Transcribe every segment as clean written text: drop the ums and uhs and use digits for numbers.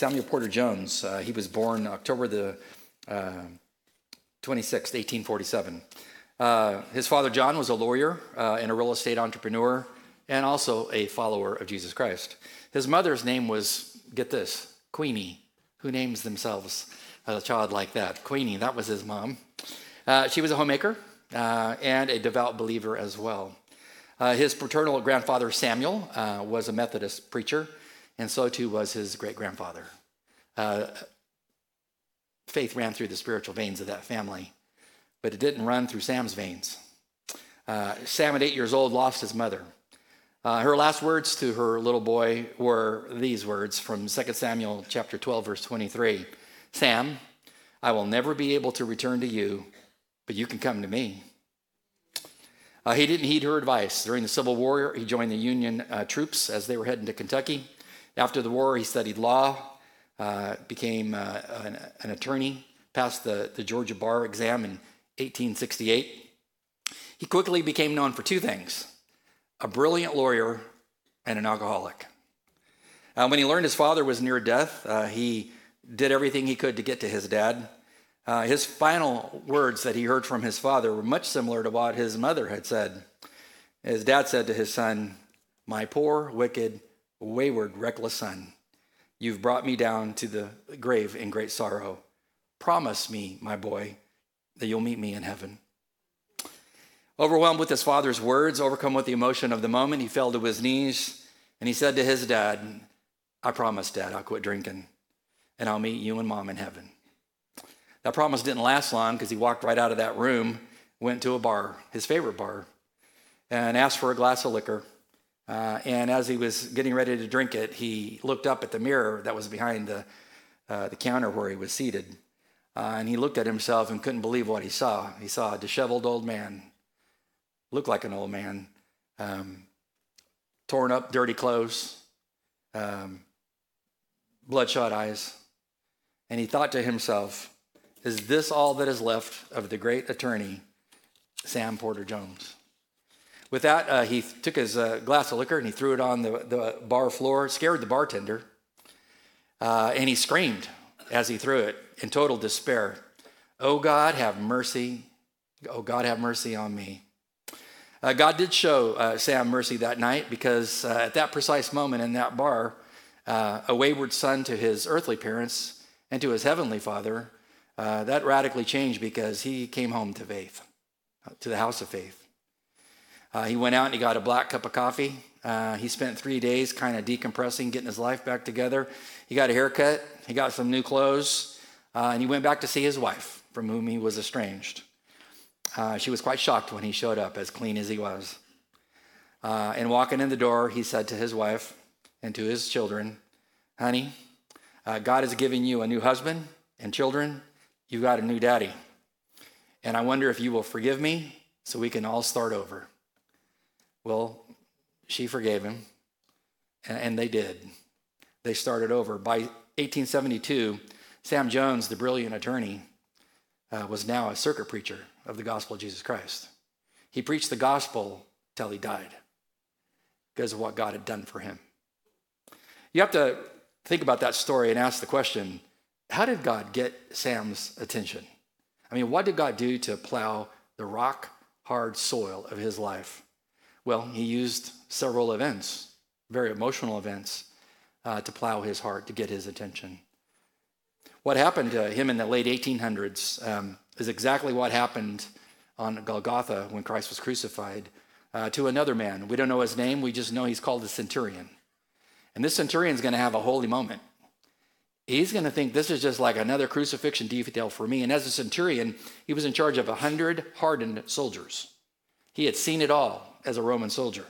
Samuel Porter Jones. He was born October the 26th, 1847. His father, John, was a lawyer and a real estate entrepreneur and also a follower of Jesus Christ. His mother's name was, get this, Queenie. Who names themselves a child like that? Queenie, that was his mom. She was a homemaker and a devout believer as well. His paternal grandfather, Samuel, was a Methodist preacher, and so too was his great-grandfather. Faith ran through the spiritual veins of that family, but it didn't run through Sam's veins. Sam, at 8 years old, lost his mother. Her last words to her little boy were these words from 2 Samuel chapter 12, verse 23. Sam, I will never be able to return to you, but you can come to me. He didn't heed her advice. During the Civil War, he joined the Union troops as they were heading to Kentucky. After the war, he studied law, became an attorney, passed the Georgia bar exam in 1868. He quickly became known for two things: a brilliant lawyer and an alcoholic. When he learned his father was near death, he did everything he could to get to his dad. His final words that he heard from his father were much similar to what his mother had said. His dad said to his son, "My poor, wicked, wayward, reckless son, you've brought me down to the grave in great sorrow. Promise me, my boy, that you'll meet me in heaven." Overwhelmed with his father's words, overcome with the emotion of the moment, he fell to his knees and he said to his dad, "I promise, Dad, I'll quit drinking and I'll meet you and Mom in heaven." That promise didn't last long because he walked right out of that room, went to a bar, his favorite bar, and asked for a glass of liquor. And as he was getting ready to drink it, he looked up at the mirror that was behind the counter where he was seated. And he looked at himself and couldn't believe what he saw. He saw a disheveled old man, looked like an old man, torn up, dirty clothes, bloodshot eyes. And he thought to himself, is this all that is left of the great attorney, Sam Porter Jones? With that, he took his glass of liquor and he threw it on the bar floor, scared the bartender, and he screamed as he threw it in total despair, "Oh God, have mercy. Oh God, have mercy on me." God did show Sam mercy that night because at that precise moment in that bar, a wayward son to his earthly parents and to his heavenly father, that radically changed because he came home to faith, to the house of faith. He went out and he got a black cup of coffee. He spent 3 days kind of decompressing, getting his life back together. He got a haircut. He got some new clothes. And he went back to see his wife, from whom he was estranged. She was quite shocked when he showed up, as clean as he was. And walking in the door, he said to his wife and to his children, "Honey, God has given you a new husband and children. You've got a new daddy. And I wonder if you will forgive me so we can all start over." Well, she forgave him, and they did. They started over. By 1872, Sam Jones, the brilliant attorney, was now a circuit preacher of the gospel of Jesus Christ. He preached the gospel till he died because of what God had done for him. You have to think about that story and ask the question, how did God get Sam's attention? I mean, what did God do to plow the rock-hard soil of his life? Well, he used several events, very emotional events, to plow his heart, to get his attention. What happened to him in the late 1800s is exactly what happened on Golgotha when Christ was crucified to another man. We don't know his name. We just know he's called the centurion. And this centurion's going to have a holy moment. He's going to think this is just like another crucifixion detail for me. And as a centurion, he was in charge of 100 hardened soldiers. He had seen it all as a Roman soldier.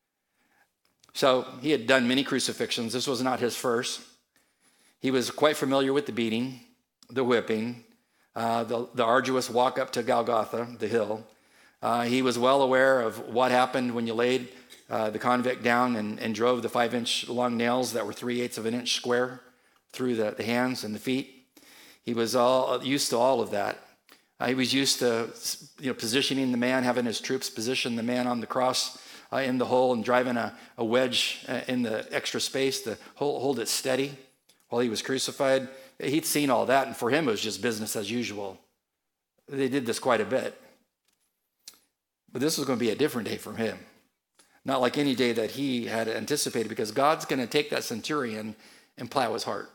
So he had done many crucifixions. This was not his first. He was quite familiar with the beating, the whipping, the arduous walk up to Golgotha, the hill. He was well aware of what happened when you laid the convict down and drove the 5-inch long nails that were 3/8 of an inch square through the hands and the feet. He was all used to all of that. He was used to positioning the man, having his troops position the man on the cross in the hole and driving a wedge in the extra space to hold it steady while he was crucified. He'd seen all that, and for him it was just business as usual. They did this quite a bit. But this was going to be a different day for him. Not like any day that he had anticipated, because God's going to take that centurion and plow his heart.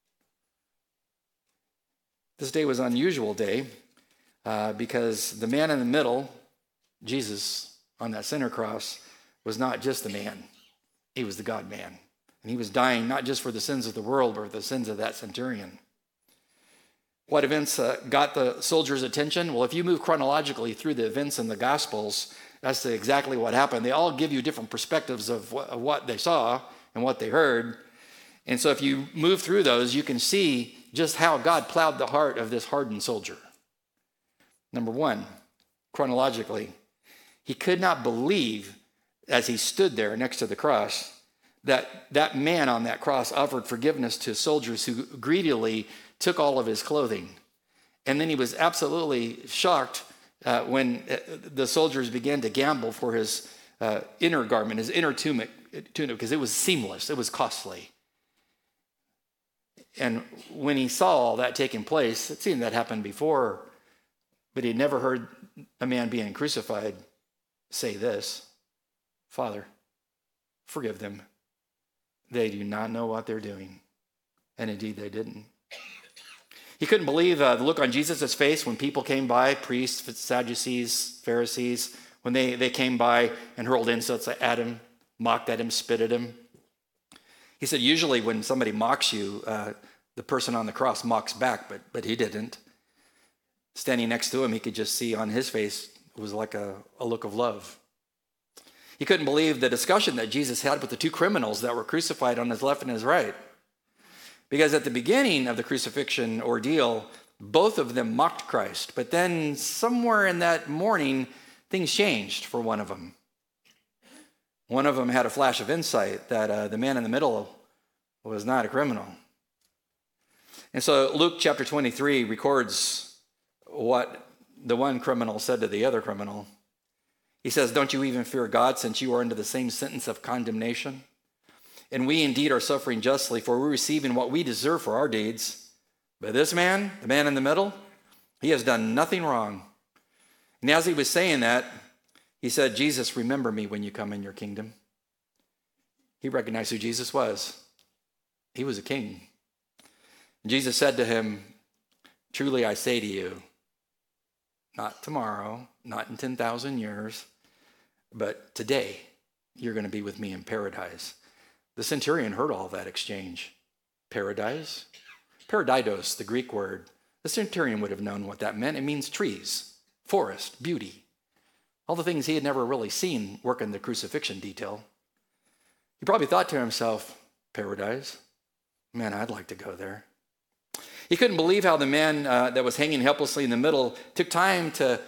This day was an unusual day because the man in the middle, Jesus, on that center cross, was not just the man. He was the God-man. And he was dying not just for the sins of the world, but for the sins of that centurion. What events got the soldiers' attention? Well, if you move chronologically through the events in the Gospels, that's exactly what happened. They all give you different perspectives of what they saw and what they heard. And so if you move through those, you can see just how God plowed the heart of this hardened soldier. Number one, chronologically, he could not believe as he stood there next to the cross that man on that cross offered forgiveness to soldiers who greedily took all of his clothing. And then he was absolutely shocked when the soldiers began to gamble for his inner garment, his inner tunic, because it was seamless, it was costly. And when he saw all that taking place, it seemed that happened before, but he'd never heard a man being crucified say this: Father, forgive them. They do not know what they're doing. And indeed, they didn't. He couldn't believe the look on Jesus' face when people came by, priests, Sadducees, Pharisees, when they came by and hurled insults at him, mocked at him, spit at him. He said usually when somebody mocks you, the person on the cross mocks back, but he didn't. Standing next to him, he could just see on his face it was like a look of love. He couldn't believe the discussion that Jesus had with the two criminals that were crucified on his left and his right. Because at the beginning of the crucifixion ordeal, both of them mocked Christ. But then somewhere in that morning, things changed for one of them. One of them had a flash of insight that the man in the middle was not a criminal. And so Luke chapter 23 records what the one criminal said to the other criminal. He says, "Don't you even fear God, since you are under the same sentence of condemnation? And we indeed are suffering justly, for we're receiving what we deserve for our deeds. But this man, the man in the middle, he has done nothing wrong." And as he was saying that, he said, "Jesus, remember me when you come in your kingdom." He recognized who Jesus was. He was a king. And Jesus said to him, "Truly I say to you, not tomorrow, not in 10,000 years, but today you're going to be with me in paradise." The centurion heard all that exchange. Paradise? Paradidos, the Greek word. The centurion would have known what that meant. It means trees, forest, beauty. All the things he had never really seen work in the crucifixion detail. He probably thought to himself, paradise? Man, I'd like to go there. He couldn't believe how the man that was hanging helplessly in the middle took time to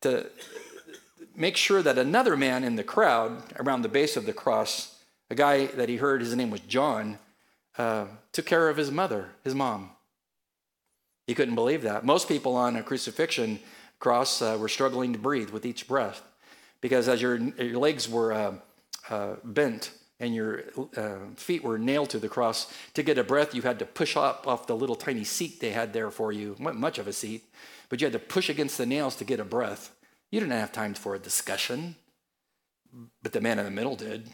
make sure that another man in the crowd around the base of the cross, a guy that he heard, his name was John, took care of his mother, his mom. He couldn't believe that. Most people on a crucifixion cross were struggling to breathe with each breath, because as your legs were bent and your feet were nailed to the cross, to get a breath, you had to push up off the little tiny seat they had there for you. Not much of a seat, but you had to push against the nails to get a breath. You didn't have time for a discussion, but the man in the middle did.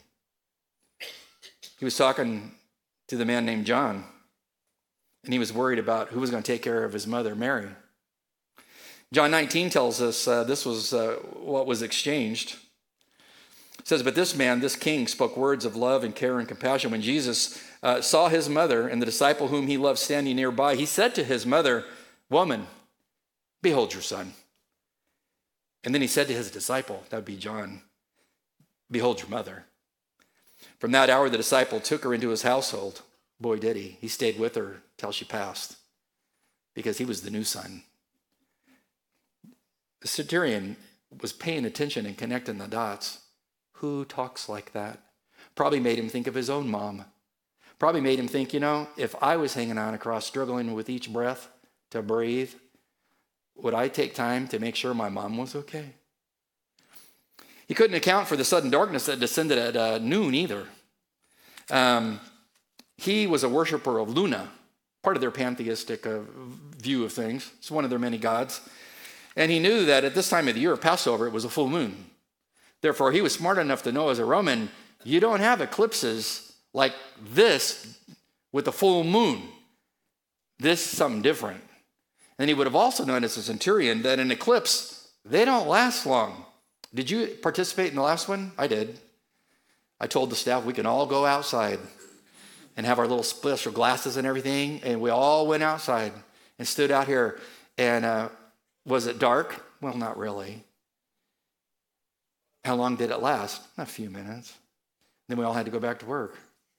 He was talking to the man named John, and he was worried about who was going to take care of his mother, Mary. John 19 tells us this was what was exchanged. It says, "But this man, this king, spoke words of love and care and compassion. When Jesus saw his mother and the disciple whom he loved standing nearby, he said to his mother, 'Woman, behold your son.' And then he said to his disciple," that would be John, "Behold your mother." From that hour, the disciple took her into his household. Boy, did he. He stayed with her till she passed, because he was the new son. The centurion was paying attention and connecting the dots. Who talks like that? Probably made him think of his own mom. Probably made him think, if I was hanging on a cross, struggling with each breath to breathe, would I take time to make sure my mom was okay? He couldn't account for the sudden darkness that descended at noon either. He was a worshiper of Luna, part of their pantheistic view of things. It's one of their many gods. And he knew that at this time of the year, Passover, it was a full moon. Therefore, he was smart enough to know as a Roman, you don't have eclipses like this with a full moon. This is something different. And he would have also known as a centurion that an eclipse, they don't last long. Did you participate in the last one? I did. I told the staff we can all go outside and have our little special glasses and everything. And we all went outside and stood out here. And was it dark? Well, not really. How long did it last? A few minutes. Then we all had to go back to work.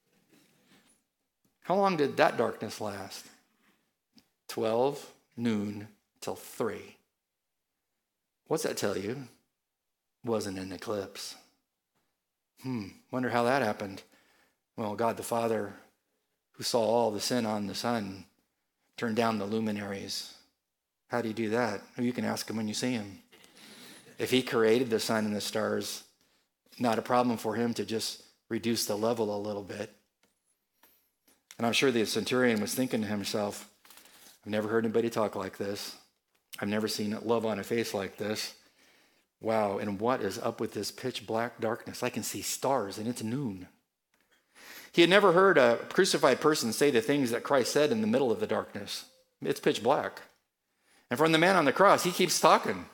How long did that darkness last? 12 noon till 3. What's that tell you? Wasn't an eclipse. Wonder how that happened. Well, God the Father, who saw all the sin on the Son, turned down the luminaries. How do you do that? Well, you can ask him when you see him. If he created the sun and the stars, not a problem for him to just reduce the level a little bit. And I'm sure the centurion was thinking to himself, I've never heard anybody talk like this. I've never seen love on a face like this. Wow, and what is up with this pitch black darkness? I can see stars and it's noon. He had never heard a crucified person say the things that Christ said in the middle of the darkness. It's pitch black. And from the man on the cross, he keeps talking.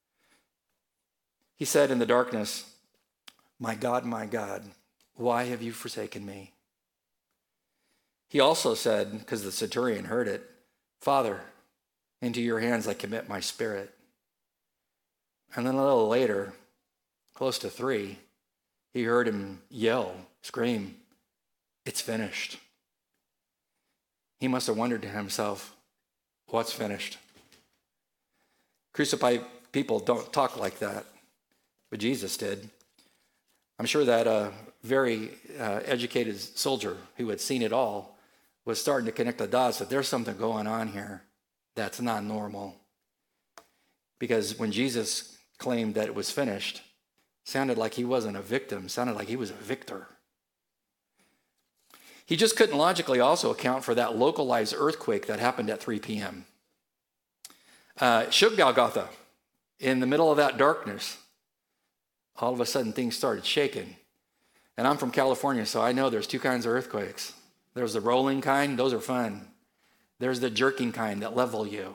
He said in the darkness, my God, why have you forsaken me? He also said, because the centurion heard it, Father, into your hands I commit my spirit. And then a little later, close to 3, he heard him yell, scream, it's finished. He must have wondered to himself, what's finished? Crucified people don't talk like that, but Jesus did. I'm sure that a very educated soldier who had seen it all was starting to connect the dots that there's something going on here that's not normal. Because when Jesus claimed that it was finished, it sounded like he wasn't a victim, it sounded like he was a victor. He just couldn't logically also account for that localized earthquake that happened at 3 p.m. Shook Golgotha. In the middle of that darkness, all of a sudden things started shaking. And I'm from California, so I know there's 2 kinds of earthquakes. There's the rolling kind, those are fun. There's the jerking kind that level you.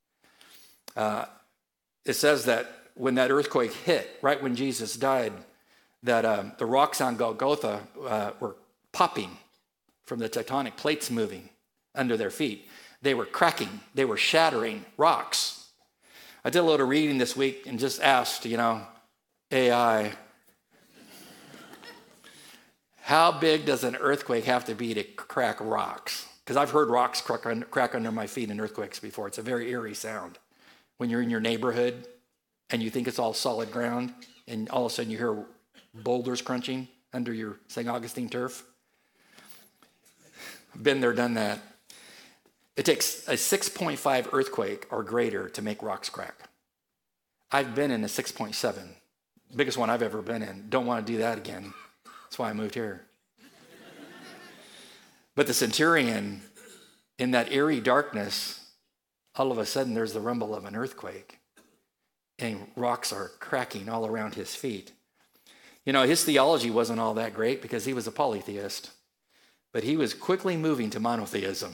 It says that when that earthquake hit, right when Jesus died, that the rocks on Golgotha were popping from the tectonic plates moving under their feet. They were cracking. They were shattering rocks. I did a little reading this week and just asked, AI, how big does an earthquake have to be to crack rocks? Because I've heard rocks crack under my feet in earthquakes before. It's a very eerie sound. When you're in your neighborhood and you think it's all solid ground and all of a sudden you hear boulders crunching under your St. Augustine turf. Been there, done that. It takes a 6.5 earthquake or greater to make rocks crack. I've been in a 6.7, biggest one I've ever been in. Don't want to do that again. That's why I moved here. But the centurion, in that eerie darkness, all of a sudden there's the rumble of an earthquake, and rocks are cracking all around his feet. His theology wasn't all that great because he was a polytheist. But he was quickly moving to monotheism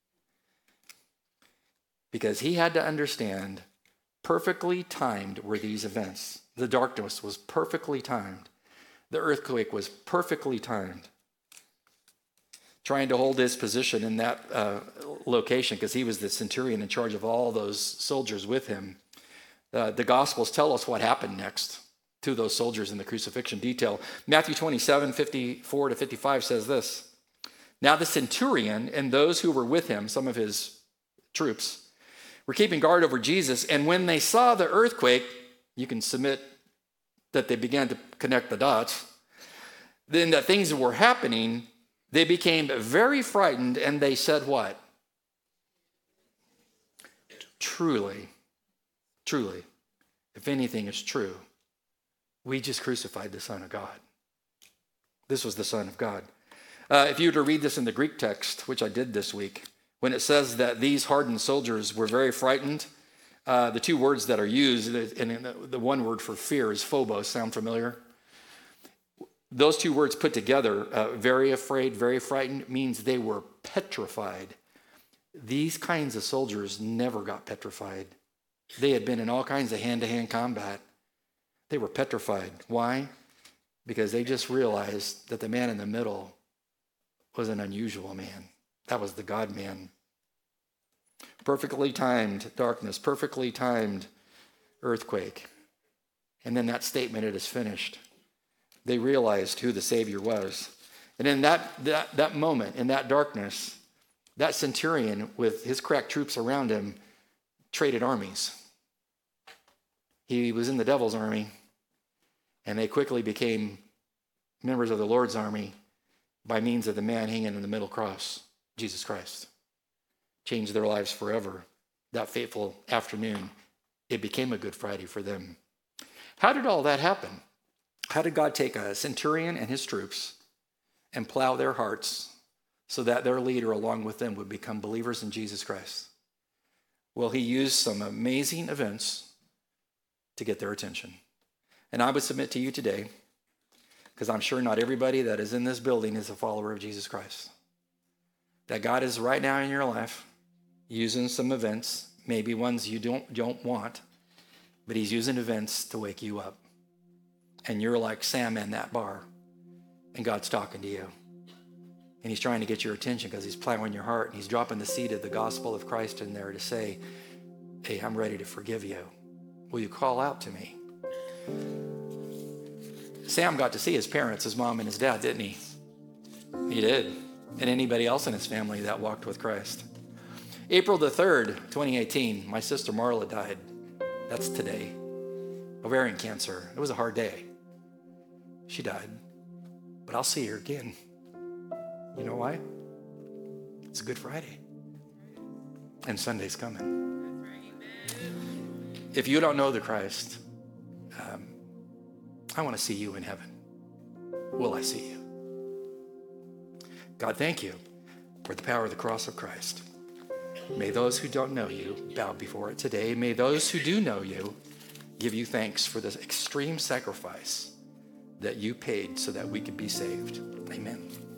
because he had to understand perfectly timed were these events. The darkness was perfectly timed. The earthquake was perfectly timed. Trying to hold his position in that location because he was the centurion in charge of all those soldiers with him. The Gospels tell us what happened next to those soldiers in the crucifixion detail. Matthew 27, 54 to 55 says this. Now the centurion and those who were with him, some of his troops, were keeping guard over Jesus. And when they saw the earthquake, you can submit that they began to connect the dots, then that things were happening, they became very frightened and they said what? Truly, if anything is true, we just crucified the Son of God. This was the Son of God. If you were to read this in the Greek text, which I did this week, When it says that these hardened soldiers were very frightened, the two words that are used, and the one word for fear is phobos. Sound familiar? Those two words put together, very afraid, very frightened, means they were petrified. These kinds of soldiers never got petrified. They had been in all kinds of hand-to-hand combat. They were petrified. Why? Because they just realized that the man in the middle was an unusual man. That was the God-man. Perfectly timed darkness, perfectly timed earthquake. And then that statement, it is finished. They realized who the Savior was. And in that moment, in that darkness, that centurion with his crack troops around him traded armies. He was in the devil's army, and they quickly became members of the Lord's army by means of the man hanging in the middle cross, Jesus Christ. Changed their lives forever. That fateful afternoon, it became a Good Friday for them. How did all that happen? How did God take a centurion and his troops and plow their hearts so that their leader along with them would become believers in Jesus Christ? Well, he used some amazing events to get their attention. And I would submit to you today, because I'm sure not everybody that is in this building is a follower of Jesus Christ, that God is right now in your life using some events, maybe ones you don't want, but he's using events to wake you up. And you're like Sam in that bar, and God's talking to you. And he's trying to get your attention because he's plowing your heart, and he's dropping the seed of the gospel of Christ in there to say, hey, I'm ready to forgive you. Will you call out to me? Sam got to see his parents, his mom and his dad, didn't he? He did. And anybody else in his family that walked with Christ. April the 3rd, 2018, my sister Marla died. That's today. Ovarian cancer. It was a hard day. She died. But I'll see her again. You know why? It's a Good Friday. And Sunday's coming. If you don't know the Christ, I want to see you in heaven. Will I see you? God, thank you for the power of the cross of Christ. May those who don't know you bow before it today. May those who do know you give you thanks for this extreme sacrifice that you paid so that we could be saved. Amen.